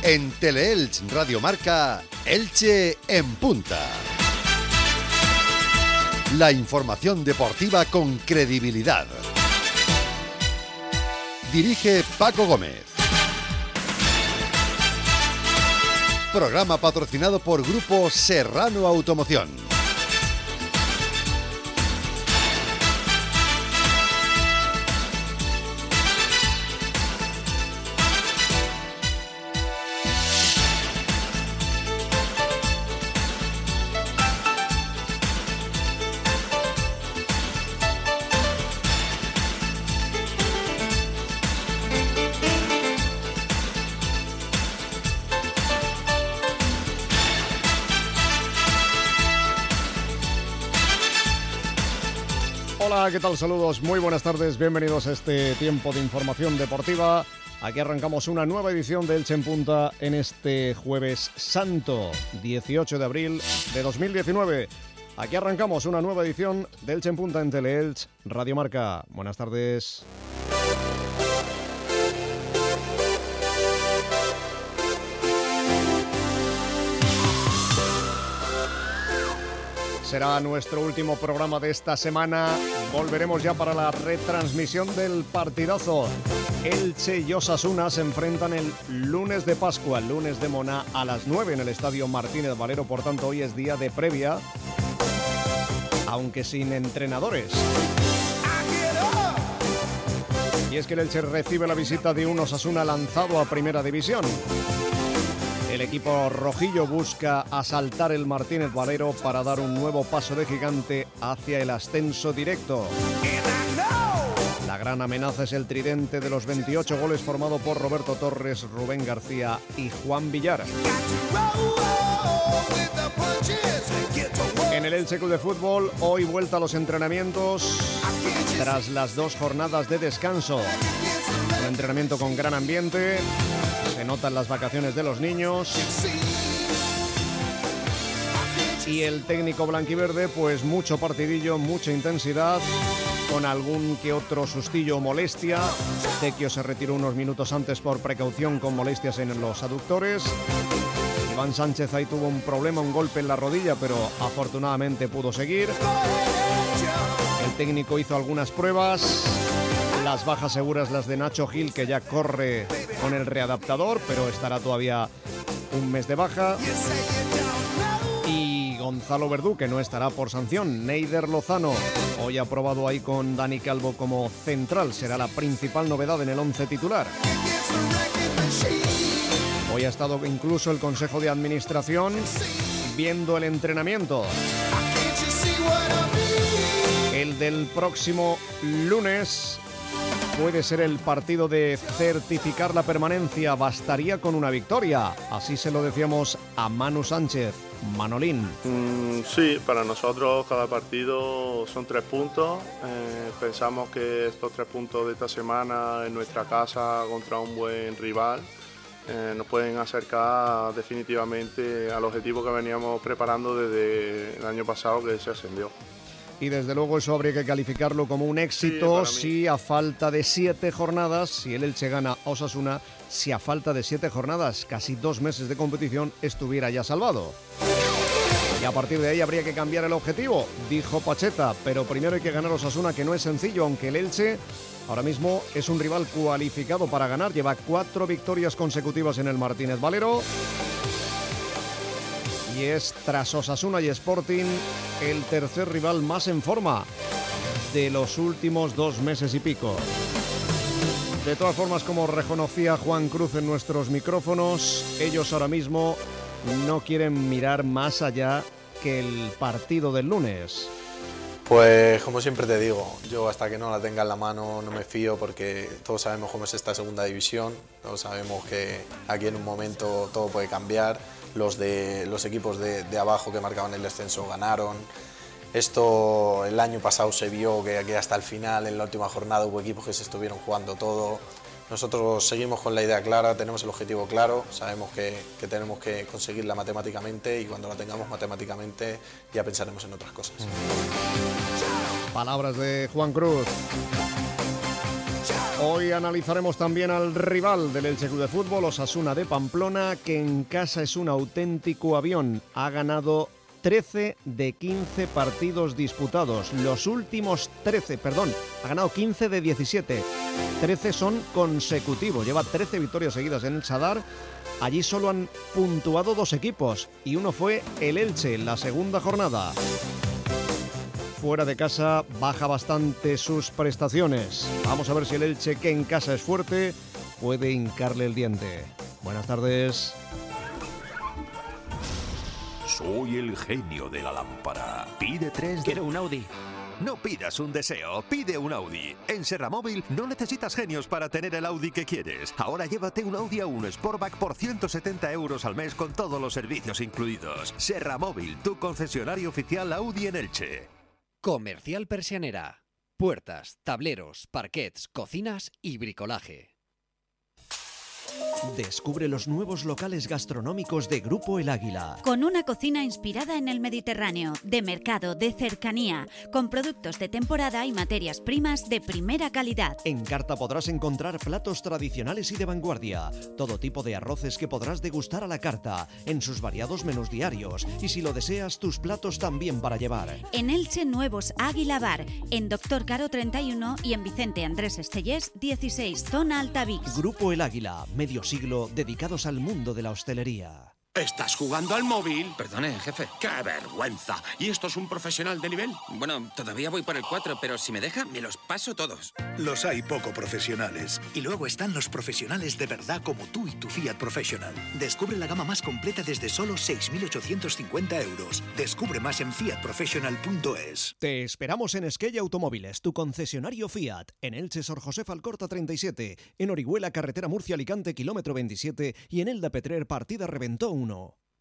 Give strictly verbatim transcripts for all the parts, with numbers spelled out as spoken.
En Teleelch Radio Marca, Elche en punta. La información deportiva con credibilidad. Dirige Paco Gómez. Programa patrocinado por Grupo Serrano Automoción. Hola, ¿qué tal? Saludos, muy buenas tardes, bienvenidos a este tiempo de información deportiva. Aquí arrancamos una nueva edición de Elche en Punta en este Jueves Santo, dieciocho de abril de dos mil diecinueve. Aquí arrancamos una nueva edición de Elche en Punta en Teleelch Radio Marca. Buenas tardes. Será nuestro último programa de esta semana. Volveremos ya para la retransmisión del partidazo. Elche y Osasuna se enfrentan el lunes de Pascua, el lunes de Moná a las nueve en el Estadio Martínez Valero. Por tanto, hoy es día de previa, aunque sin entrenadores. Y es que el Elche recibe la visita de un Osasuna lanzado a Primera División. El equipo rojillo busca asaltar el Martínez Valero para dar un nuevo paso de gigante hacia el ascenso directo. La gran amenaza es el tridente de los veintiocho goles formado por Roberto Torres, Rubén García y Juan Villar. En el Elche Club de Fútbol, hoy vuelta a los entrenamientos tras las dos jornadas de descanso. Un entrenamiento con gran ambiente. Se notan las vacaciones de los niños. Y el técnico blanquiverde, pues mucho partidillo, mucha intensidad, con algún que otro sustillo o molestia. Tequio se retiró unos minutos antes por precaución con molestias en los aductores. Iván Sánchez ahí tuvo un problema, un golpe en la rodilla, pero afortunadamente pudo seguir. El técnico hizo algunas pruebas. Las bajas seguras las de Nacho Gil, que ya corre con el readaptador, pero estará todavía un mes de baja. Y Gonzalo Verdú, que no estará por sanción. Neider Lozano, hoy ha probado ahí con Dani Calvo como central. Será la principal novedad en el once titular. Hoy ha estado incluso el Consejo de Administración viendo el entrenamiento. El del próximo lunes puede ser el partido de certificar la permanencia. Bastaría con una victoria. Así se lo decíamos a Manu Sánchez. Manolín. Mm, sí, para nosotros cada partido son tres puntos. Eh, pensamos que estos tres puntos de esta semana en nuestra casa contra un buen rival eh, nos pueden acercar definitivamente al objetivo que veníamos preparando desde el año pasado, que se ascendió. Y desde luego eso habría que calificarlo como un éxito sí, si a falta de siete jornadas, si el Elche gana a Osasuna, si a falta de siete jornadas, casi dos meses de competición, estuviera ya salvado. Y a partir de ahí habría que cambiar el objetivo, dijo Pacheta, pero primero hay que ganar a Osasuna, que no es sencillo, aunque el Elche ahora mismo es un rival cualificado para ganar, lleva cuatro victorias consecutivas en el Martínez Valero. Y es, tras Osasuna y Sporting, el tercer rival más en forma de los últimos dos meses y pico. De todas formas, como reconocía Juan Cruz en nuestros micrófonos, ellos ahora mismo no quieren mirar más allá que el partido del lunes. Pues como siempre te digo, yo hasta que no la tenga en la mano no me fío, porque todos sabemos cómo es esta segunda división, todos sabemos que aquí en un momento todo puede cambiar. Los, de, los equipos de, de abajo que marcaban el descenso ganaron. Esto el año pasado se vio que, que hasta el final, en la última jornada, hubo equipos que se estuvieron jugando todo. Nosotros seguimos con la idea clara, tenemos el objetivo claro, sabemos que, que tenemos que conseguirla matemáticamente, y cuando la tengamos matemáticamente ya pensaremos en otras cosas. Palabras de Juan Cruz. Hoy analizaremos también al rival del Elche Club de Fútbol, Osasuna de Pamplona, que en casa es un auténtico avión. Ha ganado trece de quince partidos disputados. Los últimos trece, perdón, ha ganado quince de diecisiete. trece son consecutivos. Lleva trece victorias seguidas en el Sadar. Allí solo han puntuado dos equipos y uno fue el Elche en la segunda jornada. Fuera de casa baja bastante sus prestaciones. Vamos a ver si el Elche, que en casa es fuerte, puede hincarle el diente. Buenas tardes. Soy el genio de la lámpara. Pide tres de... Quiero un Audi. No pidas un deseo, pide un Audi. En Serramóvil no necesitas genios para tener el Audi que quieres. Ahora llévate un Audi A uno Sportback por ciento setenta euros al mes con todos los servicios incluidos. Serramóvil, tu concesionario oficial Audi en Elche. Comercial Persianera. Puertas, tableros, parquets, cocinas y bricolaje. Descubre los nuevos locales gastronómicos de Grupo El Águila. Con una cocina inspirada en el Mediterráneo, de mercado, de cercanía, con productos de temporada y materias primas de primera calidad. En carta podrás encontrar platos tradicionales y de vanguardia, todo tipo de arroces que podrás degustar a la carta, en sus variados menús diarios, y si lo deseas, tus platos también para llevar. En Elche, nuevos Águila Bar, en Doctor Caro treinta y uno y en Vicente Andrés Estellés dieciséis, zona Altavix. Grupo El Águila, medio siglo dedicados al mundo de la hostelería. ¿Estás jugando al móvil? Perdone, jefe. ¡Qué vergüenza! ¿Y esto es un profesional de nivel? Bueno, todavía voy por el cuatro, pero si me deja, me los paso todos. Los hay poco profesionales. Y luego están los profesionales de verdad como tú y tu Fiat Professional. Descubre la gama más completa desde solo seis mil ochocientos cincuenta euros. Descubre más en fiat professional punto es. Te esperamos en Esquella Automóviles, tu concesionario Fiat. En Elche, Sor José Alcorta treinta y siete. En Orihuela, carretera Murcia-Alicante, kilómetro veintisiete. Y en Elda Petrer, partida Reventó uno.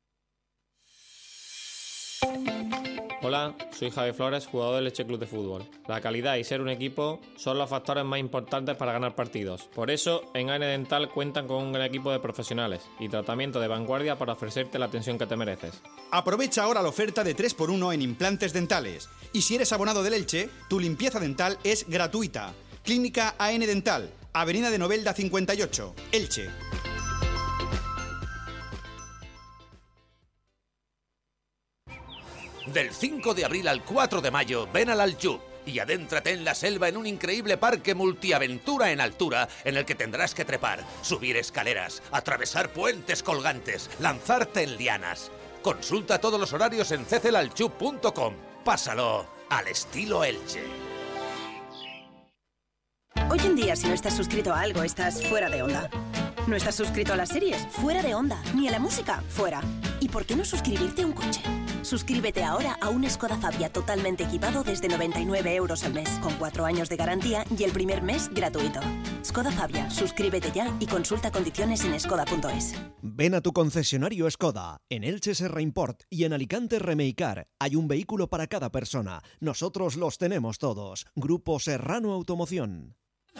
Hola, soy Javi Flores, jugador del Elche Club de Fútbol. La calidad y ser un equipo son los factores más importantes para ganar partidos. Por eso, en A N Dental cuentan con un gran equipo de profesionales y tratamiento de vanguardia para ofrecerte la atención que te mereces. Aprovecha ahora la oferta de tres por uno en implantes dentales. Y si eres abonado del Elche, tu limpieza dental es gratuita. Clínica A N Dental, Avenida de Novelda cincuenta y ocho, Elche. Del cinco de abril al cuatro de mayo, ven al Aljub y adéntrate en la selva en un increíble parque multiaventura en altura en el que tendrás que trepar, subir escaleras, atravesar puentes colgantes, lanzarte en lianas. Consulta todos los horarios en cecelalchub punto com. Pásalo al estilo Elche. Hoy en día, si no estás suscrito a algo, estás fuera de onda. ¿No estás suscrito a las series? Fuera de onda. ¿Ni a la música? Fuera. ¿Y por qué no suscribirte a un coche? Suscríbete ahora a un Skoda Fabia totalmente equipado desde noventa y nueve euros al mes, con cuatro años de garantía y el primer mes gratuito. Skoda Fabia, suscríbete ya y consulta condiciones en skoda punto es. Ven a tu concesionario Skoda. En Elche Serra Import y en Alicante Remeicar. Hay un vehículo para cada persona. Nosotros los tenemos todos. Grupo Serrano Automoción.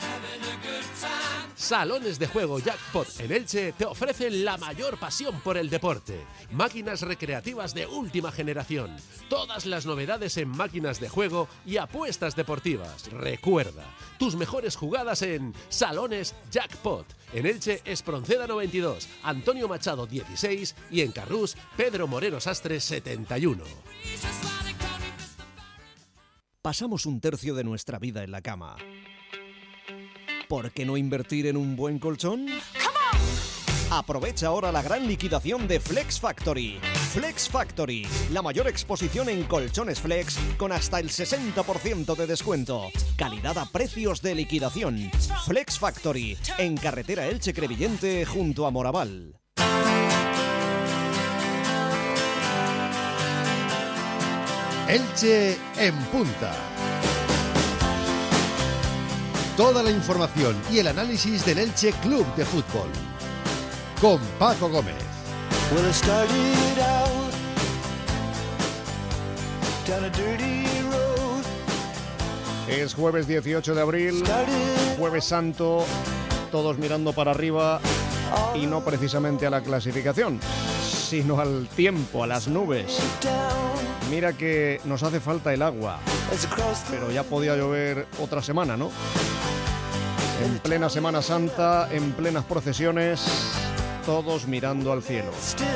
Salones de Juego Jackpot en Elche te ofrecen la mayor pasión por el deporte. Máquinas recreativas de última generación. Todas las novedades en máquinas de juego y apuestas deportivas. Recuerda, tus mejores jugadas en Salones Jackpot. En Elche, Espronceda noventa y dos, Antonio Machado dieciséis y en Carrús, Pedro Moreno Sastre setenta y uno. Pasamos un tercio de nuestra vida en la cama. ¿Por qué no invertir en un buen colchón? Aprovecha ahora la gran liquidación de Flex Factory. Flex Factory, la mayor exposición en colchones flex con hasta el sesenta por ciento de descuento. Calidad a precios de liquidación. Flex Factory, en carretera Elche Crevillente junto a Moraval. Elche en punta. Toda la información y el análisis del Elche Club de Fútbol. Con Paco Gómez. Es jueves dieciocho de abril, jueves santo, todos mirando para arriba y no precisamente a la clasificación, sino al tiempo, a las nubes. Mira que nos hace falta el agua, pero ya podía llover otra semana, ¿no? En plena Semana Santa, en plenas procesiones, todos mirando al cielo.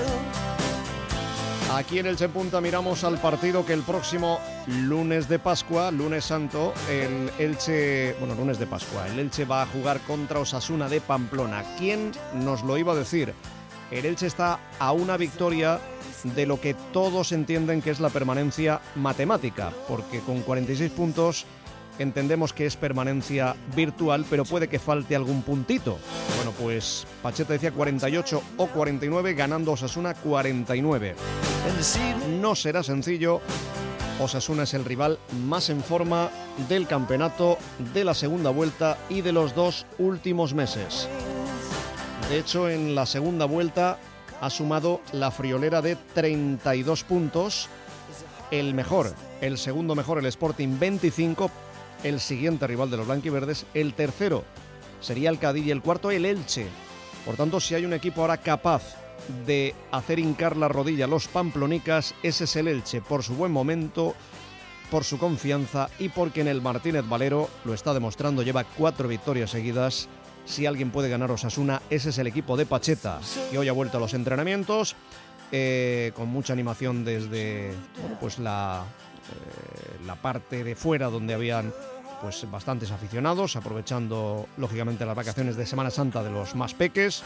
Aquí en Elche Punta miramos al partido que el próximo lunes de Pascua, lunes santo, el Elche, bueno, lunes de Pascua, el Elche va a jugar contra Osasuna de Pamplona. ¿Quién nos lo iba a decir? El Elche está a una victoria de lo que todos entienden que es la permanencia matemática, porque con cuarenta y seis puntos entendemos que es permanencia virtual, pero puede que falte algún puntito. Bueno, pues Pacheta decía cuarenta y ocho o cuarenta y nueve, ganando Osasuna cuarenta y nueve. No será sencillo. Osasuna es el rival más en forma del campeonato, de la segunda vuelta y de los dos últimos meses. De hecho, en la segunda vuelta ha sumado la friolera de treinta y dos puntos. El mejor, el segundo mejor, el Sporting, veinticinco. El siguiente rival de los blanquiverdes, el tercero sería el Cádiz y el cuarto el Elche. Por tanto, si hay un equipo ahora capaz de hacer hincar la rodilla a los pamplonicas, ese es el Elche, por su buen momento, por su confianza y porque en el Martínez Valero lo está demostrando, lleva cuatro victorias seguidas. Si alguien puede ganar Osasuna, ese es el equipo de Pacheta, que hoy ha vuelto a los entrenamientos, eh, con mucha animación desde bueno, pues la, eh, la parte de fuera donde habían pues bastantes aficionados, aprovechando lógicamente las vacaciones de Semana Santa de los más peques,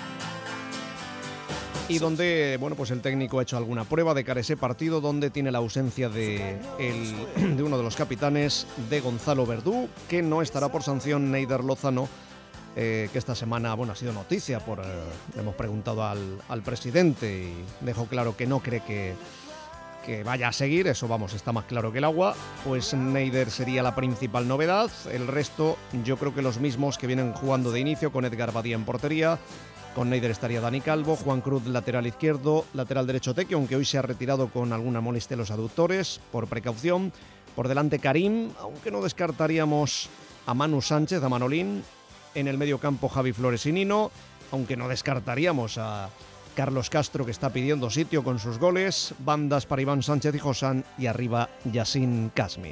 y donde bueno pues el técnico ha hecho alguna prueba de cara a ese partido, donde tiene la ausencia de, el, de uno de los capitanes, de Gonzalo Verdú, que no estará por sanción. Neider Lozano, eh, que esta semana bueno ha sido noticia, por eh, le hemos preguntado al, al presidente y dejó claro que no cree que que vaya a seguir, eso vamos, está más claro que el agua. Pues Neider sería la principal novedad. El resto, yo creo que los mismos que vienen jugando de inicio, con Edgar Badía en portería. Con Neider estaría Dani Calvo, Juan Cruz lateral izquierdo, lateral derecho Teque, aunque hoy se ha retirado con alguna molestia en los aductores, por precaución. Por delante Karim, aunque no descartaríamos a Manu Sánchez, a Manolín. En el medio campo Javi Flores y Nino, aunque no descartaríamos a Carlos Castro, que está pidiendo sitio con sus goles. Bandas para Iván Sánchez y Josán, y arriba Yassin Kasmi.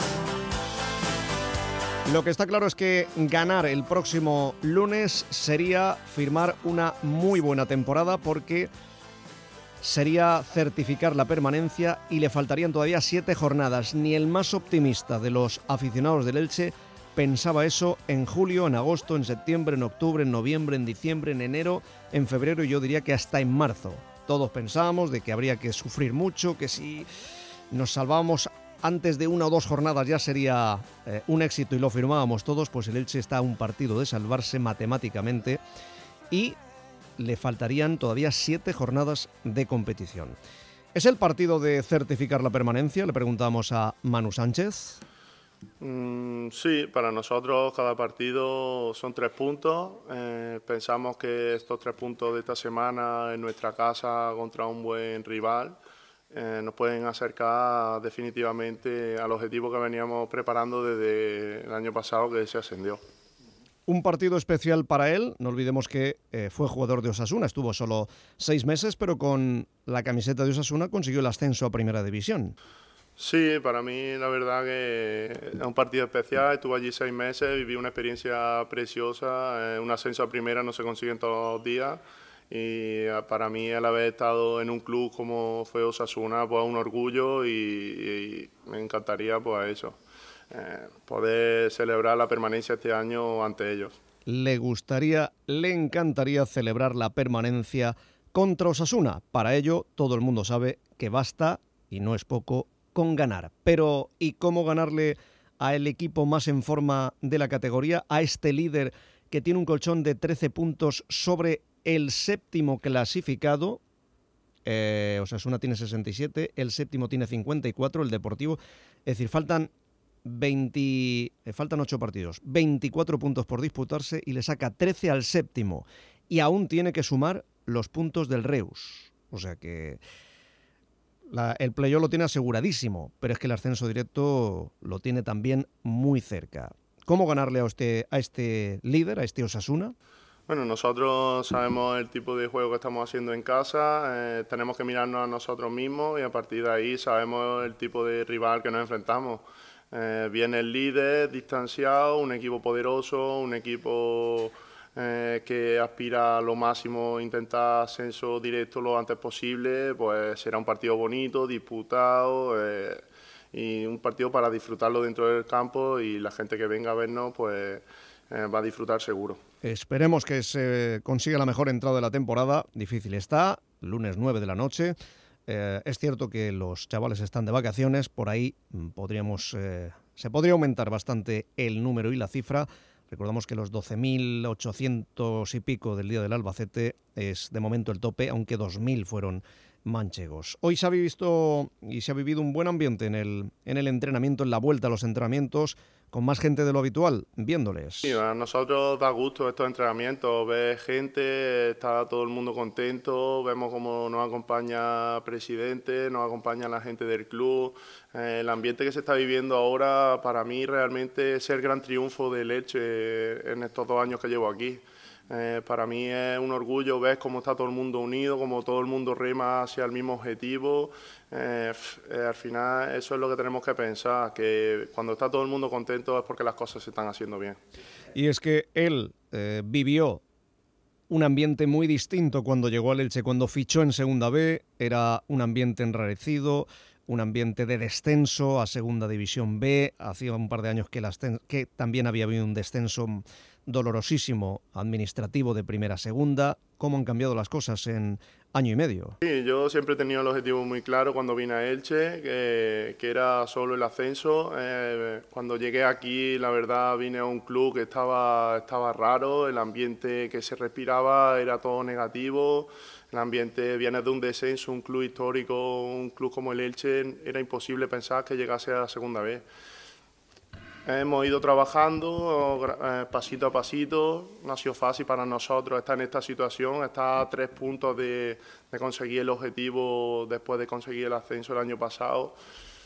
Lo que está claro es que ganar el próximo lunes sería firmar una muy buena temporada, porque sería certificar la permanencia y le faltarían todavía siete jornadas. Ni el más optimista de los aficionados del Elche pensaba eso en julio, en agosto, en septiembre, en octubre, en noviembre, en diciembre, en enero, en febrero y yo diría que hasta en marzo. Todos pensábamos de que habría que sufrir mucho, que si nos salvábamos antes de una o dos jornadas ya sería eh, un éxito y lo firmábamos todos. Pues el Elche está a un partido de salvarse matemáticamente y le faltarían todavía siete jornadas de competición. ¿Es el partido de certificar la permanencia? Le preguntamos a Manu Sánchez. Mm, sí, para nosotros cada partido son tres puntos. Eh, pensamos que estos tres puntos de esta semana en nuestra casa contra un buen rival eh, nos pueden acercar definitivamente al objetivo que veníamos preparando desde el año pasado, que se ascendió. Un partido especial para él. No olvidemos que eh, fue jugador de Osasuna, estuvo solo seis meses, pero con la camiseta de Osasuna consiguió el ascenso a Primera División. Sí, para mí la verdad que es un partido especial. Estuve allí seis meses, viví una experiencia preciosa. Un ascenso a primera no se consigue todos los días, y para mí el haber estado en un club como fue Osasuna pues un orgullo, y, y me encantaría pues eso, eh, poder celebrar la permanencia este año ante ellos. Le gustaría, le encantaría celebrar la permanencia contra Osasuna. Para ello todo el mundo sabe que basta, y no es poco, con ganar. Pero ¿y cómo ganarle al equipo más en forma de la categoría, a este líder que tiene un colchón de trece puntos sobre el séptimo clasificado? Eh, Osasuna tiene sesenta y siete, el séptimo tiene cincuenta y cuatro, el Deportivo. Es decir, faltan veinte, faltan ocho partidos, veinticuatro puntos por disputarse, y le saca trece al séptimo, y aún tiene que sumar los puntos del Reus. O sea que La, el playoff lo tiene aseguradísimo, pero es que el ascenso directo lo tiene también muy cerca. ¿Cómo ganarle a este, a este líder, a este Osasuna? Bueno, nosotros sabemos el tipo de juego que estamos haciendo en casa, eh, tenemos que mirarnos a nosotros mismos y a partir de ahí sabemos el tipo de rival que nos enfrentamos. Eh, viene el líder, distanciado, un equipo poderoso, un equipo eh, que aspira a lo máximo, intentar ascenso directo lo antes posible, pues será un partido bonito, disputado eh, y un partido para disfrutarlo dentro del campo, y la gente que venga a vernos pues eh, va a disfrutar seguro. Esperemos que se consiga la mejor entrada de la temporada. Difícil está, lunes nueve de la noche. Eh, es cierto que los chavales están de vacaciones, por ahí podríamos, eh, se podría aumentar bastante el número y la cifra. Recordamos que los doce mil ochocientos y pico del día del Albacete es de momento el tope, aunque dos mil fueron manchegos. Hoy se ha visto y se ha vivido un buen ambiente en el, en el entrenamiento, en la vuelta a los entrenamientos, con más gente de lo habitual, viéndoles. Sí, a nosotros da gusto estos entrenamientos, ver gente, está todo el mundo contento, vemos cómo nos acompaña el presidente, nos acompaña la gente del club. Eh, el ambiente que se está viviendo ahora, para mí realmente es el gran triunfo del Elche en estos dos años que llevo aquí. Eh, para mí es un orgullo ver cómo está todo el mundo unido, cómo todo el mundo rema hacia el mismo objetivo. Eh, eh, al final eso es lo que tenemos que pensar, que cuando está todo el mundo contento es porque las cosas se están haciendo bien. Y es que él eh, vivió un ambiente muy distinto cuando llegó al Elche, cuando fichó en Segunda B, era un ambiente enrarecido, un ambiente de descenso a Segunda División B, hacía un par de años que, la, que también había habido un descenso dolorosísimo administrativo de primera a segunda. ¿Cómo han cambiado las cosas en año y medio? Sí, yo siempre he tenido el objetivo muy claro cuando vine a Elche, que, que era solo el ascenso. Eh, cuando llegué aquí, la verdad, vine a un club que estaba, estaba raro, el ambiente que se respiraba era todo negativo. El ambiente viene de un descenso, un club histórico, un club como el Elche, era imposible pensar que llegase a la segunda vez. Hemos ido trabajando eh, pasito a pasito, no ha sido fácil para nosotros estar en esta situación, estar a tres puntos de, de conseguir el objetivo después de conseguir el ascenso el año pasado.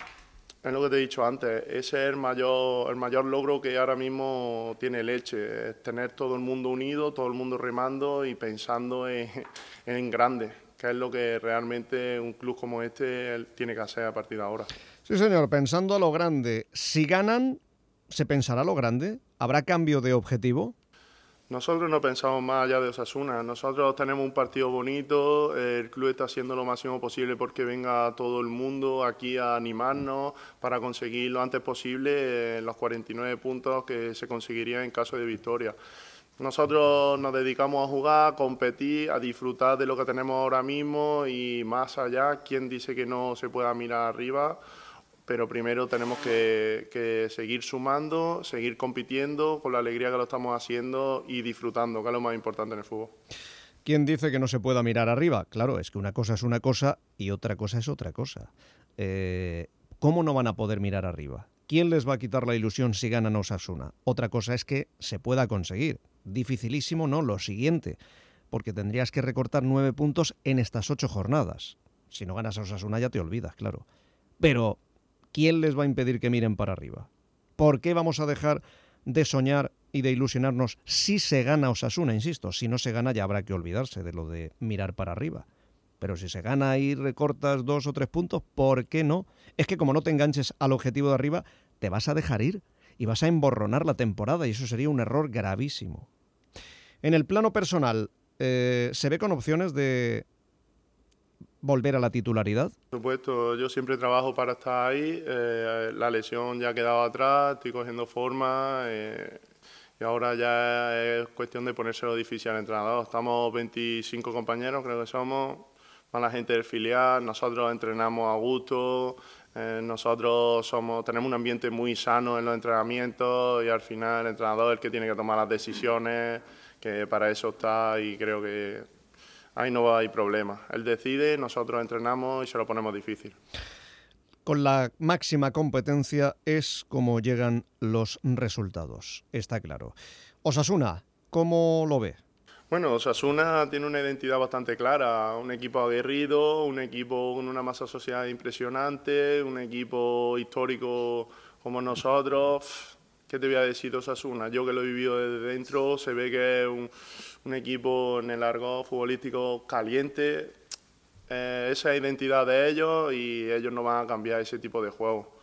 Es lo que te he dicho antes, ese es el mayor, el mayor logro que ahora mismo tiene el Elche, es tener todo el mundo unido, todo el mundo remando y pensando en, en grande, que es lo que realmente un club como este tiene que hacer a partir de ahora. Sí, señor, pensando a lo grande. Si ganan, ¿se pensará a lo grande? ¿Habrá cambio de objetivo? Nosotros no pensamos más allá de Osasuna. Nosotros tenemos un partido bonito, el club está haciendo lo máximo posible porque venga todo el mundo aquí a animarnos para conseguir lo antes posible eh, los cuarenta y nueve puntos que se conseguirían en caso de victoria. Nosotros nos dedicamos a jugar, a competir, a disfrutar de lo que tenemos ahora mismo y más allá, ¿quién dice que no se pueda mirar arriba? Pero primero tenemos que, que seguir sumando, seguir compitiendo con la alegría que lo estamos haciendo y disfrutando, que es lo más importante en el fútbol. ¿Quién dice que no se pueda mirar arriba? Claro, es que una cosa es una cosa y otra cosa es otra cosa. Eh, ¿Cómo no van a poder mirar arriba? ¿Quién les va a quitar la ilusión si ganan Osasuna? Otra cosa es que se pueda conseguir. Dificilísimo, no, lo siguiente, porque tendrías que recortar nueve puntos en estas ocho jornadas. Si no ganas a Osasuna ya te olvidas, claro. Pero ¿quién les va a impedir que miren para arriba? ¿Por qué vamos a dejar de soñar y de ilusionarnos si se gana Osasuna? Insisto, si no se gana ya habrá que olvidarse de lo de mirar para arriba. Pero si se gana y recortas dos o tres puntos, ¿por qué no? Es que como no te enganches al objetivo de arriba, te vas a dejar ir y vas a emborronar la temporada y eso sería un error gravísimo. En el plano personal, eh, ¿se ve con opciones de volver a la titularidad? Por supuesto, yo siempre trabajo para estar ahí, eh, la lesión ya ha quedado atrás, estoy cogiendo forma eh, y ahora ya es cuestión de ponérselo difícil al entrenador. Estamos veinticinco compañeros, creo que somos, más la gente del filial, nosotros entrenamos a gusto, eh, nosotros somos, tenemos un ambiente muy sano en los entrenamientos y al final el entrenador es el que tiene que tomar las decisiones, que para eso está y creo que ahí no hay problema. Él decide, nosotros entrenamos y se lo ponemos difícil. Con la máxima competencia es como llegan los resultados, está claro. Osasuna, ¿cómo lo ve? Bueno, Osasuna tiene una identidad bastante clara, un equipo aguerrido, un equipo con una masa social impresionante, un equipo histórico como nosotros. ¿Qué te voy a decir de Osasuna? Yo que lo he vivido desde dentro, se ve que es un, un equipo en el argot futbolístico caliente. Eh, esa es la identidad de ellos y ellos no van a cambiar ese tipo de juego.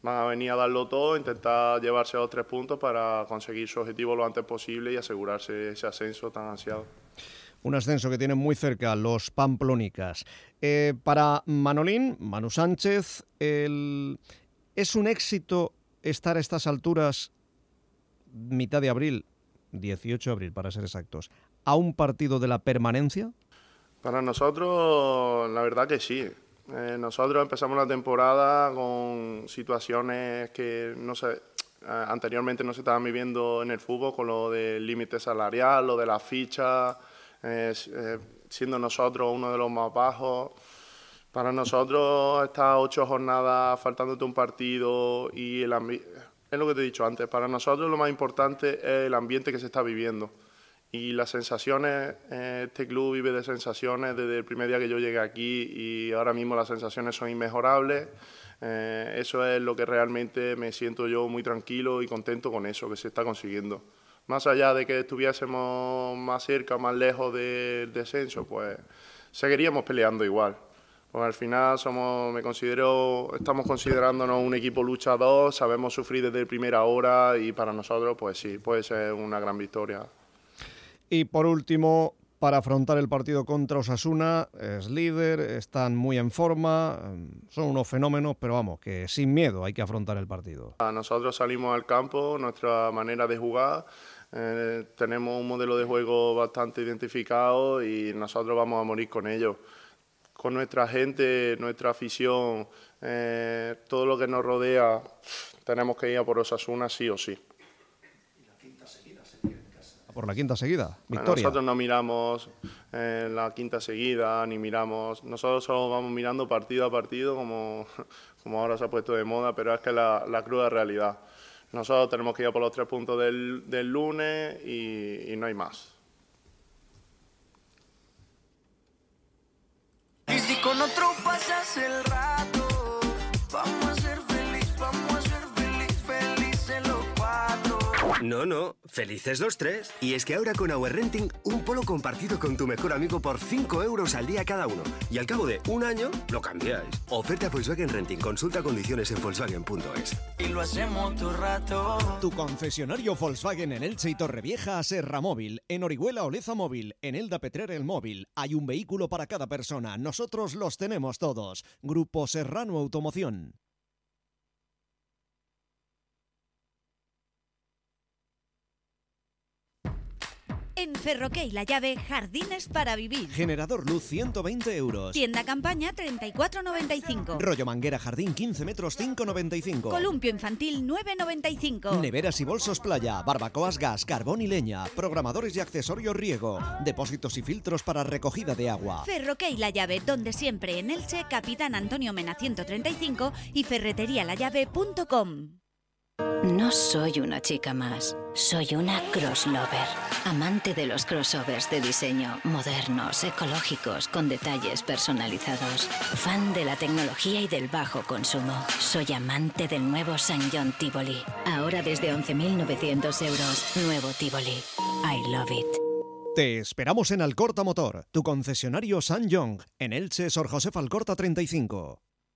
van a venir a darlo todo, intentar llevarse los tres puntos para conseguir su objetivo lo antes posible y asegurarse ese ascenso tan ansiado. Un ascenso que tienen muy cerca los pamplónicas. Eh, para Manolín, Manu Sánchez, el... ¿es un éxito estar a estas alturas, mitad de abril, dieciocho de abril para ser exactos, a un partido de la permanencia? Para nosotros, la verdad que sí. Eh, nosotros empezamos la temporada con situaciones que no sé, eh, anteriormente no se estaban viviendo en el fútbol, con lo del límite salarial, lo de las fichas, eh, eh, siendo nosotros uno de los más bajos. Para nosotros estas ocho jornadas faltándote un partido y el ambiente, es lo que te he dicho antes, para nosotros lo más importante es el ambiente que se está viviendo. Y las sensaciones, eh, este club vive de sensaciones desde el primer día que yo llegué aquí y ahora mismo las sensaciones son inmejorables. Eh, eso es lo que realmente me siento yo muy tranquilo y contento con eso que se está consiguiendo. Más allá de que estuviésemos más cerca o más lejos del descenso, pues seguiríamos peleando igual. Pues al final somos, me considero, estamos considerándonos un equipo luchador, sabemos sufrir desde primera hora y para nosotros, pues sí, puede ser una gran victoria. Y por último, para afrontar el partido contra Osasuna, es líder, están muy en forma, son unos fenómenos, pero vamos, que sin miedo hay que afrontar el partido. Nosotros salimos al campo, nuestra manera de jugar, eh, tenemos un modelo de juego bastante identificado y nosotros vamos a morir con ello. Con nuestra gente, nuestra afición, eh, todo lo que nos rodea, tenemos que ir a por Osasuna sí o sí. Por la quinta seguida, victoria. Nosotros no miramos eh, la quinta seguida, ni miramos... Nosotros solo vamos mirando partido a partido, como, como ahora se ha puesto de moda, pero es que la, la cruda realidad. Nosotros tenemos que ir a por los tres puntos del, del lunes y, y no hay más. Y si con otro pasas el rato, vamos a ser feliz, vamos a ser feliz, felices los cuatro. No, no, felices los tres. Y es que ahora con Our Renting, un polo compartido con tu mejor amigo por cinco euros al día cada uno. Y al cabo de un año, lo cambiáis. Oferta Volkswagen Renting. Consulta condiciones en Volkswagen punto es. Y lo hacemos todo rato. Tu concesionario Volkswagen en Elche y Torrevieja, Serra Móvil. En Orihuela, Oleza Móvil. En Elda, Petrer, El Móvil. Hay un vehículo para cada persona. Nosotros los tenemos todos. Grupo Serrano Automoción. En Ferroque y La Llave, jardines para vivir. Generador luz ciento veinte euros. Tienda campaña treinta y cuatro noventa y cinco. Rollo manguera jardín quince metros cinco noventa y cinco. Columpio infantil nueve noventa y cinco. Neveras y bolsos playa, barbacoas gas, carbón y leña, programadores y accesorios riego, depósitos y filtros para recogida de agua. Ferroque y La Llave, donde siempre en Elche, Capitán Antonio Mena ciento treinta y cinco y ferretería la llave punto com. No soy una chica más, soy una crosslover, amante de los crossovers de diseño, modernos, ecológicos, con detalles personalizados, fan de la tecnología y del bajo consumo. Soy amante del nuevo San John Tivoli, ahora desde once mil novecientos euros, nuevo Tivoli. I love it. Te esperamos en Alcorta Motor, tu concesionario San John, en Elche, Sor Josef Alcorta treinta y cinco.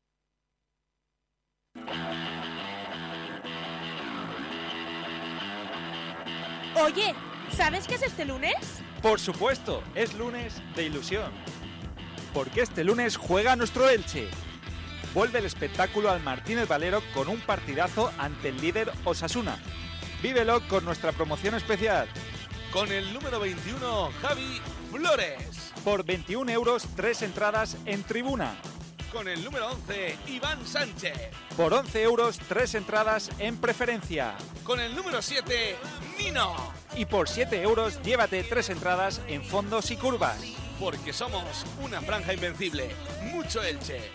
Oye, ¿sabes qué es este lunes? Por supuesto, es lunes de ilusión. Porque este lunes juega nuestro Elche. Vuelve el espectáculo al Martínez Valero con un partidazo ante el líder Osasuna. Vívelo con nuestra promoción especial. Con el número veintiuno, Javi Flores. Por veintiún euros, tres entradas en tribuna. Con el número once, Iván Sánchez. Por once euros, tres entradas en preferencia. Con el número siete, Nino. Y por siete euros, llévate tres entradas en fondos y curvas. Porque somos una franja invencible. Mucho Elche.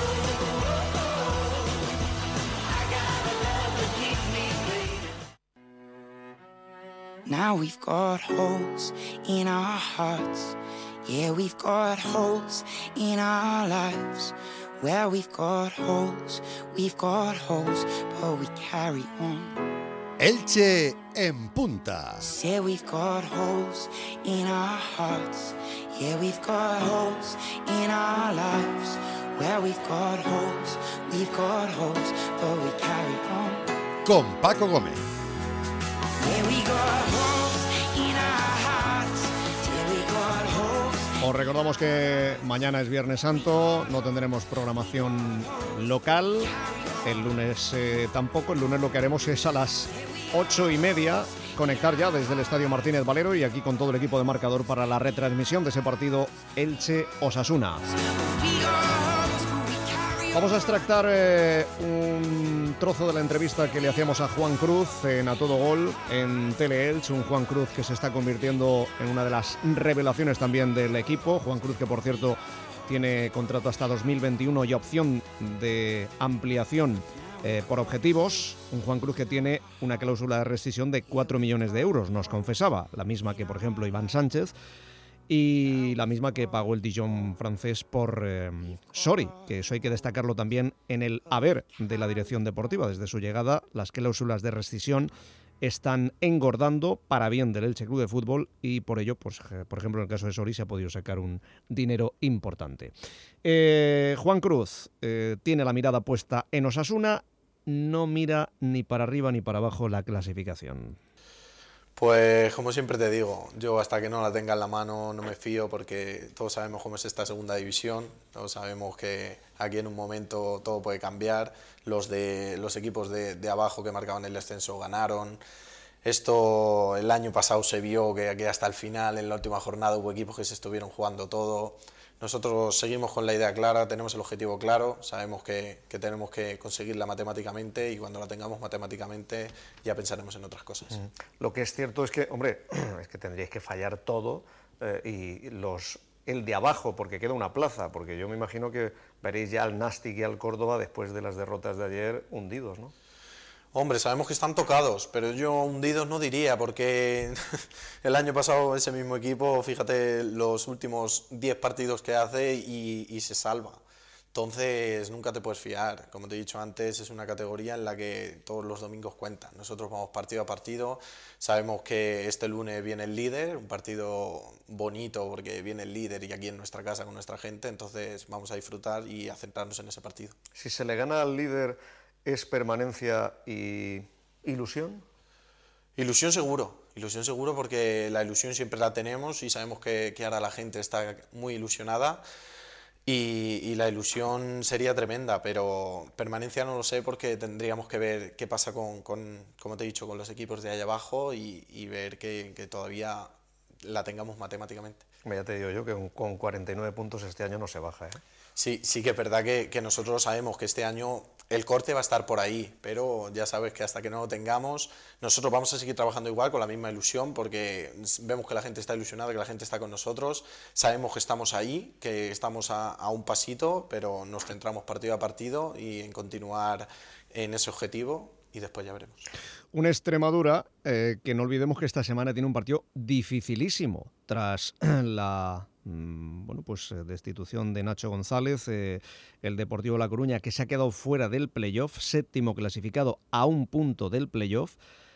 Now we've got holes in our hearts. Yeah, we've got holes in our lives. Where we've got holes, we've got holes, but we carry on. Elche en punta. Yeah, we've got holes in our hearts. Yeah, we've got holes in our lives. Where we've got holes, we've got holes, but we carry on. Con Paco Gómez. Yeah, we got holes in our hearts. Yeah, we got holes. Os recordamos que mañana es Viernes Santo, no tendremos programación local. El lunes eh, tampoco. El lunes lo que haremos es a las ocho y media conectar ya desde el Estadio Martínez Valero y aquí con todo el equipo de Marcador para la retransmisión de ese partido Elche-Osasuna. Vamos a extractar eh, un trozo de la entrevista que le hacíamos a Juan Cruz en A Todo Gol en Tele-Elche, un Juan Cruz que se está convirtiendo en una de las revelaciones también del equipo. Juan Cruz que, por cierto, tiene contrato hasta dos mil veintiuno y opción de ampliación eh, por objetivos. Un Juan Cruz que tiene una cláusula de rescisión de cuatro millones de euros, nos confesaba, la misma que, por ejemplo, Iván Sánchez y la misma que pagó el Dijon francés por eh, Sori, que eso hay que destacarlo también en el haber de la dirección deportiva. Desde su llegada, las cláusulas de rescisión están engordando para bien del Elche Club de Fútbol y por ello, pues, por ejemplo, en el caso de Sori se ha podido sacar un dinero importante. Eh, Juan Cruz eh, tiene la mirada puesta en Osasuna, no mira ni para arriba ni para abajo la clasificación. Pues como siempre te digo, yo hasta que no la tenga en la mano no me fío porque todos sabemos cómo es esta segunda división, todos sabemos que aquí en un momento todo puede cambiar, los, de, los equipos de, de abajo que marcaban el descenso ganaron, esto el año pasado se vio que aquí hasta el final, en la última jornada hubo equipos que se estuvieron jugando todo. Nosotros seguimos con la idea clara, tenemos el objetivo claro, sabemos que, que tenemos que conseguirla matemáticamente y cuando la tengamos matemáticamente ya pensaremos en otras cosas. Mm. Lo que es cierto es que, hombre, es que tendríais que fallar todo eh, y los el de abajo, porque queda una plaza, porque yo me imagino que veréis ya al Nastic y al Córdoba después de las derrotas de ayer hundidos, ¿no? Hombre, sabemos que están tocados, pero yo hundidos no diría, porque el año pasado ese mismo equipo, fíjate los últimos diez partidos que hace y, y se salva. Entonces nunca te puedes fiar. Como te he dicho antes, es una categoría en la que todos los domingos cuentan. Nosotros vamos partido a partido, sabemos que este lunes viene el líder, un partido bonito porque viene el líder y aquí en nuestra casa con nuestra gente, entonces vamos a disfrutar y a centrarnos en ese partido. Si se le gana al líder, ¿es permanencia y ilusión? Ilusión seguro, ilusión seguro porque la ilusión siempre la tenemos y sabemos que, que ahora la gente está muy ilusionada y, y la ilusión sería tremenda, pero permanencia no lo sé porque tendríamos que ver qué pasa con, con como te he dicho, con los equipos de allá abajo y, y ver que, que todavía la tengamos matemáticamente. Ya te digo yo que con cuarenta y nueve puntos este año no se baja, ¿eh? Sí, sí que es verdad que, que nosotros sabemos que este año el corte va a estar por ahí, pero ya sabes que hasta que no lo tengamos, nosotros vamos a seguir trabajando igual, con la misma ilusión, porque vemos que la gente está ilusionada, que la gente está con nosotros, sabemos que estamos ahí, que estamos a, a un pasito, pero nos centramos partido a partido y en continuar en ese objetivo y después ya veremos. Una Extremadura eh, que no olvidemos que esta semana tiene un partido dificilísimo tras la bueno, pues destitución de Nacho González, eh, el Deportivo La Coruña, que se ha quedado fuera del playoff, séptimo clasificado a un punto del playoff,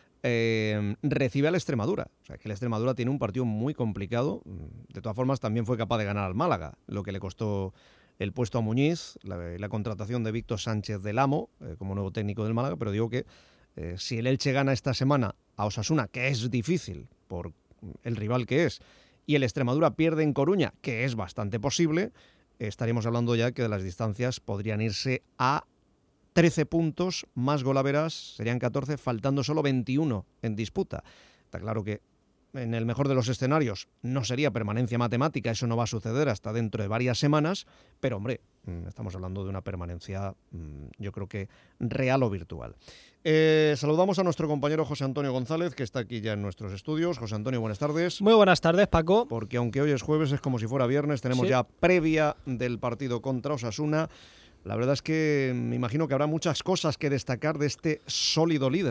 eh, recibe a la Extremadura. O sea, que la Extremadura tiene un partido muy complicado. De todas formas, también fue capaz de ganar al Málaga, lo que le costó el puesto a Muñiz, la, la contratación de Víctor Sánchez del Amo eh, como nuevo técnico del Málaga, pero digo que eh, si el Elche gana esta semana a Osasuna, que es difícil por el rival que es, y el Extremadura pierde en Coruña, que es bastante posible, estaríamos hablando ya que de las distancias podrían irse a trece puntos, más golaveras, serían catorce, faltando solo veintiuno en disputa. Está claro que en el mejor de los escenarios no sería permanencia matemática, eso no va a suceder hasta dentro de varias semanas, pero hombre, estamos hablando de una permanencia, yo creo que real o virtual. Eh, saludamos a nuestro compañero José Antonio González, que está aquí ya en nuestros estudios. José Antonio, buenas tardes. Muy buenas tardes, Paco. Porque aunque hoy es jueves, es como si fuera viernes, tenemos ¿Sí? ya previa del partido contra Osasuna. La verdad es que me imagino que habrá muchas cosas que destacar de este sólido líder, ¿no?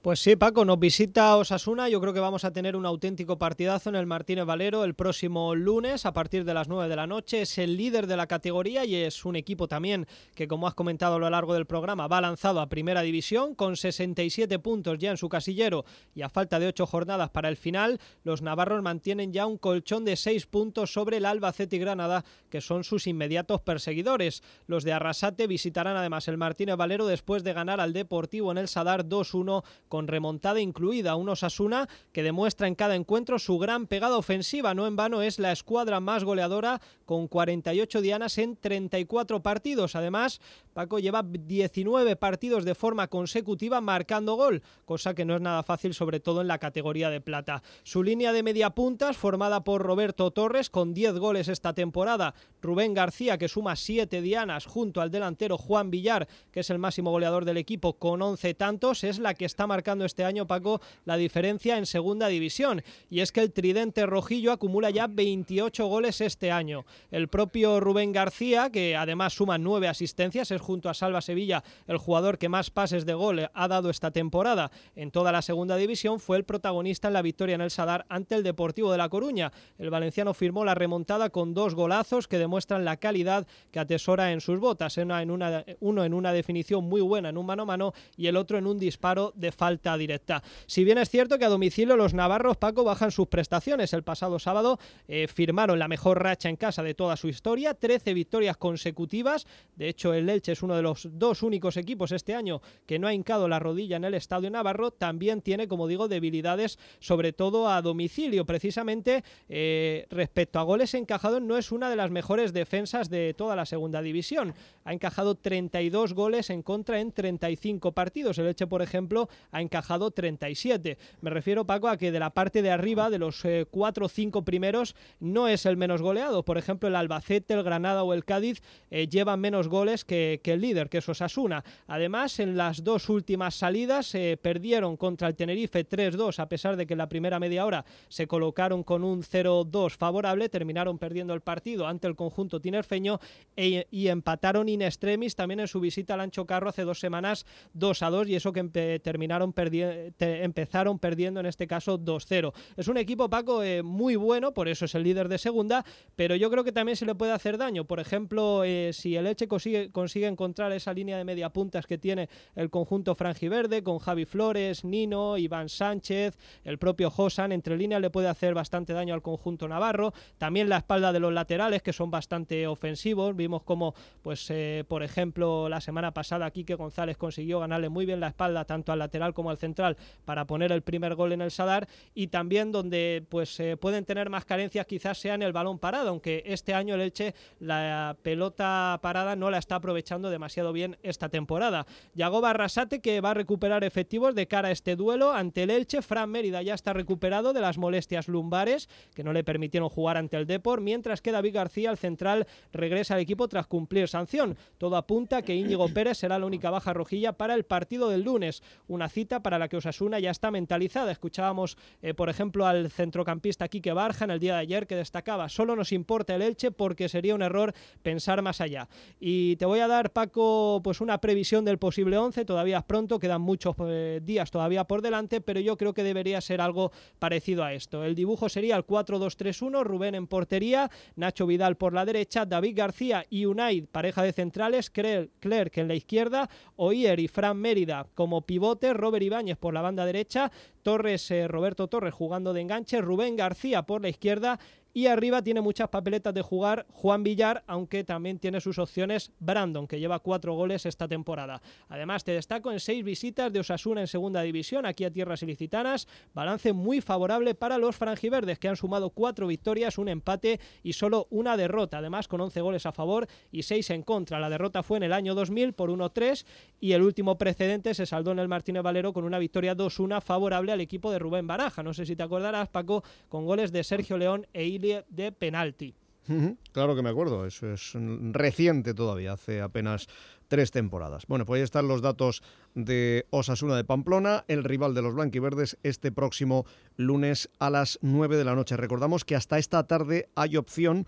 Pues sí, Paco, nos visita Osasuna. Yo creo que vamos a tener un auténtico partidazo en el Martínez Valero el próximo lunes a partir de las nueve de la noche. Es el líder de la categoría y es un equipo también que, como has comentado a lo largo del programa, va lanzado a Primera División con sesenta y siete puntos ya en su casillero y a falta de ocho jornadas para el final. Los navarros mantienen ya un colchón de seis puntos sobre el Albacete y Granada, que son sus inmediatos perseguidores. Los de Arrasate visitarán además el Martínez Valero después de ganar al Deportivo en el Sadar dos uno con remontada incluida. Un Osasuna que demuestra en cada encuentro su gran pegada ofensiva. No en vano es la escuadra más goleadora con cuarenta y ocho dianas en treinta y cuatro partidos. Además, Paco lleva diecinueve partidos de forma consecutiva marcando gol, cosa que no es nada fácil, sobre todo en la categoría de plata. Su línea de mediapuntas, formada por Roberto Torres con diez goles esta temporada, Rubén García, que suma siete dianas, junto al delantero Juan Villar, que es el máximo goleador del equipo con once tantos, es la que está marcando este año, Paco, la diferencia en segunda división. Y es que el tridente rojillo acumula ya veintiocho goles este año. El propio Rubén García, que además suma nueve asistencias, es junto a Salva Sevilla el jugador que más pases de gol ha dado esta temporada en toda la segunda división, fue el protagonista en la victoria en el Sadar ante el Deportivo de La Coruña. El valenciano firmó la remontada con dos golazos que demuestran la calidad que atesora en sus botas, una en una, uno en una definición muy buena en un mano a mano y el otro en un disparo de falta directa. Si bien es cierto que a domicilio los navarros, Paco, bajan sus prestaciones. El pasado sábado eh, firmaron la mejor racha en casa de toda su historia, trece victorias consecutivas. De hecho, el Elche es uno de los dos únicos equipos este año que no ha hincado la rodilla en el Estadio Navarro. También tiene, como digo, debilidades, sobre todo a domicilio. Precisamente eh, respecto a goles encajados, no es una de las mejores defensas de toda la segunda división. Ha encajado treinta y dos goles en contra en treinta y cinco partidos. El Elche, por ejemplo, ha encajado treinta y siete. Me refiero, Paco, a que de la parte de arriba, de los eh, cuatro o cinco primeros, no es el menos goleado. Por ejemplo, el Albacete, el Granada o el Cádiz eh, llevan menos goles que, que el líder, que es Osasuna. Además, en las dos últimas salidas eh, perdieron contra el Tenerife tres dos, a pesar de que en la primera media hora se colocaron con un cero dos favorable, terminaron perdiendo el partido ante el conjunto tinerfeño e, y empataron in extremis también en su visita al Ancho Carro hace dos semanas dos a dos, y eso que empe, terminaron perdiendo, te, empezaron perdiendo en este caso dos cero. Es un equipo, Paco, eh, muy bueno, por eso es el líder de segunda, pero yo creo que también se le puede hacer daño. Por ejemplo, eh, si el Elche consigue, consigue encontrar esa línea de media puntas que tiene el conjunto franjiverde, con Javi Flores, Nino, Iván Sánchez, el propio Josan, entre líneas le puede hacer bastante daño al conjunto navarro. También la espalda de los laterales, que son bastante ofensivos. Vimos como, pues, eh, por ejemplo, la semana pasada Quique González consiguió ganarle muy bien la espalda tanto al lateral como al central para poner el primer gol en el Sadar. Y también donde pues eh, pueden tener más carencias quizás sea en el balón parado, aunque este año el Elche la pelota parada no la está aprovechando demasiado bien esta temporada. Yagoba Arrasate, que va a recuperar efectivos de cara a este duelo ante el Elche. Fran Mérida ya está recuperado de las molestias lumbares que no le permitieron jugar ante el Depor, mientras que David García, el central, regresa al equipo tras cumplir sanción. Todo apunta que Íñigo Pérez será la única baja rojilla para el partido del lunes, una cita para la que Osasuna ya está mentalizada. Escuchábamos, eh, por ejemplo, al centrocampista Quique Barja en el día de ayer, que destacaba: solo nos importa el Elche porque sería un error pensar más allá. Y te voy a dar, Paco, pues una previsión del posible once. Todavía es pronto, quedan muchos eh, días todavía por delante, pero yo creo que debería ser algo parecido a esto. El dibujo sería el cuatro dos tres uno, Rubén en portería, Nacho Vidal por la derecha, David García y Unai, pareja de centrales, Clerc en la izquierda, Oier y Fran Mérida como pivote, Robert Ibáñez por la banda derecha, Torres, eh, Roberto Torres jugando de enganche, Rubén García por la izquierda. Y arriba tiene muchas papeletas de jugar Juan Villar, aunque también tiene sus opciones Brandon, que lleva cuatro goles esta temporada. Además, te destaco en seis visitas de Osasuna en segunda división, aquí a tierras ilicitanas, balance muy favorable para los franjiverdes, que han sumado cuatro victorias, un empate y solo una derrota, además con once goles a favor y seis en contra. La derrota fue en el año dos mil por uno tres y el último precedente se saldó en el Martínez Valero con una victoria dos uno favorable al equipo de Rubén Baraja. No sé si te acordarás, Paco, con goles de Sergio León e Ili de penalti. Uh-huh, claro que me acuerdo, eso es reciente todavía, hace apenas tres temporadas. Bueno, pues ahí están los datos de Osasuna de Pamplona, el rival de los blanquiverdes, este próximo lunes a las nueve de la noche. Recordamos que hasta esta tarde hay opción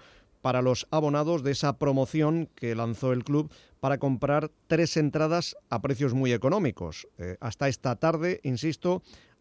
para los abonados de esa promoción que lanzó el club para comprar tres entradas a precios muy económicos. Eh, hasta esta tarde, insisto,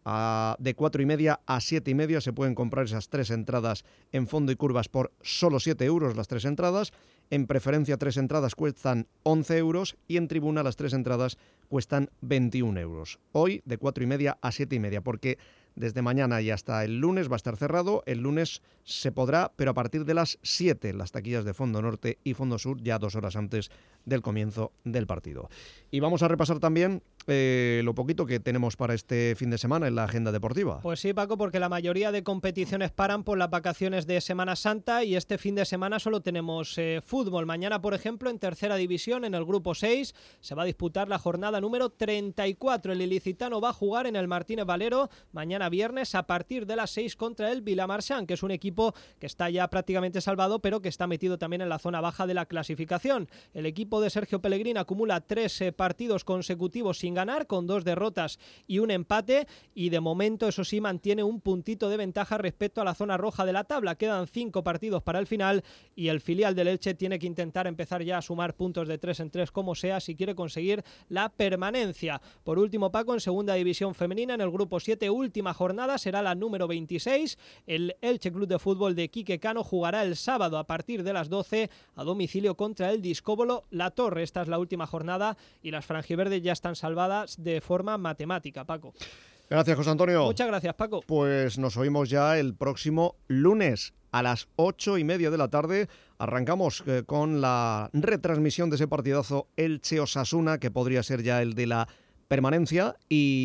a, de cuatro y media a siete y media se pueden comprar esas tres entradas en fondo y curvas por solo siete euros las tres entradas. En preferencia, tres entradas cuestan once euros y en tribuna las tres entradas cuestan veintiún euros. Hoy de cuatro y media a siete y media, porque desde mañana y hasta el lunes va a estar cerrado. El lunes se podrá, pero a partir de las siete, las taquillas de Fondo Norte y Fondo Sur, ya dos horas antes del comienzo del partido. Y vamos a repasar también eh, lo poquito que tenemos para este fin de semana en la agenda deportiva. Pues sí, Paco, porque la mayoría de competiciones paran por las vacaciones de Semana Santa y este fin de semana solo tenemos eh, fútbol. Mañana, por ejemplo, en tercera división, en el grupo seis, se va a disputar la jornada número treinta y cuatro. El ilicitano va a jugar en el Martínez Valero mañana viernes a partir de las seis contra el Vilamarxant, que es un equipo que está ya prácticamente salvado, pero que está metido también en la zona baja de la clasificación. El equipo de Sergio Pellegrini acumula tres eh, partidos consecutivos sin ganar, con dos derrotas y un empate, y de momento, eso sí, mantiene un puntito de ventaja respecto a la zona roja de la tabla. Quedan cinco partidos para el final y el filial del Elche tiene que intentar empezar ya a sumar puntos de tres en tres como sea si quiere conseguir la permanencia. Por último, Paco, en segunda división femenina, en el grupo siete, última jornada, será la número veintiséis. El Elche Club de Fútbol de Quique Cano jugará el sábado a partir de las doce a domicilio contra el Discóbolo La Torre. Esta es la última jornada y las franjiverdes ya están salvadas de forma matemática, Paco. Gracias, José Antonio. Muchas gracias, Paco. Pues nos oímos ya el próximo lunes a las ocho y media de la tarde. Arrancamos eh, con la retransmisión de ese partidazo Elche-Osasuna, que podría ser ya el de la permanencia,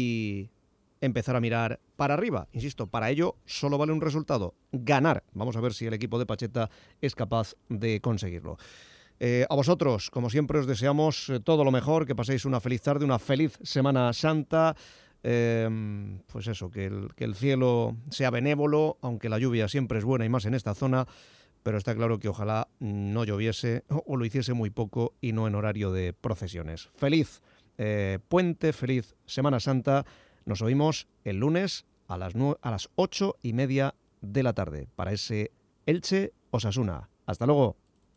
y empezar a mirar para arriba. Insisto, para ello solo vale un resultado: ganar. Vamos a ver si el equipo de Pacheta es capaz de conseguirlo. Eh, a vosotros, como siempre, os deseamos eh, todo lo mejor, que paséis una feliz tarde, una feliz Semana Santa. Eh, pues eso, que el, que el cielo sea benévolo, aunque la lluvia siempre es buena y más en esta zona, pero está claro que ojalá no lloviese o lo hiciese muy poco y no en horario de procesiones. Feliz eh, puente, feliz Semana Santa. Nos oímos el lunes a las, a las ocho y media de la tarde para ese Elche-Osasuna. Hasta luego.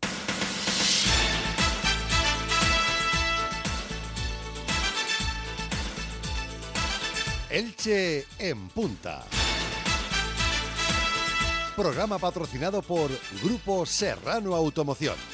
Elche en Punta. Programa patrocinado por Grupo Serrano Automoción.